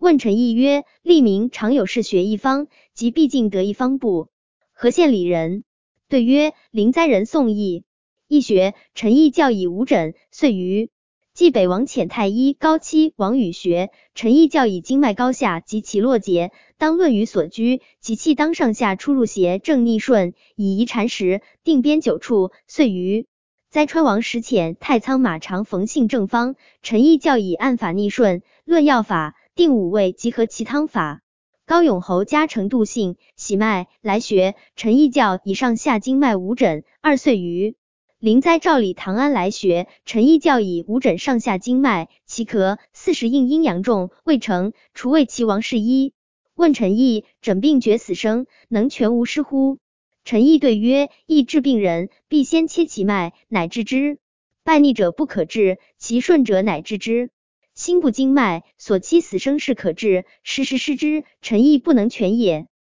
问陈毅曰：立明常有事学一方，即必尽得一方不？何县里人？对曰：临灾人宋义。义学，陈毅教以五诊，遂于冀北王遣太医高期王禹学，陈毅教以经脉高下及其络节，当论于所居，其气当上下出入邪正逆顺，以宜禅时，定编9处，遂于灾川王时遣太仓马长冯姓正方，陈毅教以按法逆顺，论药法，定5味及合其汤法。高永侯加程度性喜脉来学，陈毅教以上下经脉五诊，2岁于临灾照理唐安来学，陈毅教以五诊上下经脉，其咳40应阴阳重，未成，除谓其王是一。问陈毅，诊病决死生，能全无失乎？陈毅对曰：易治病人，必先切其脉，乃治之。败逆者不可治，其顺者乃治之。心不经脉，所期死生是可治，失之，陈毅不能全也。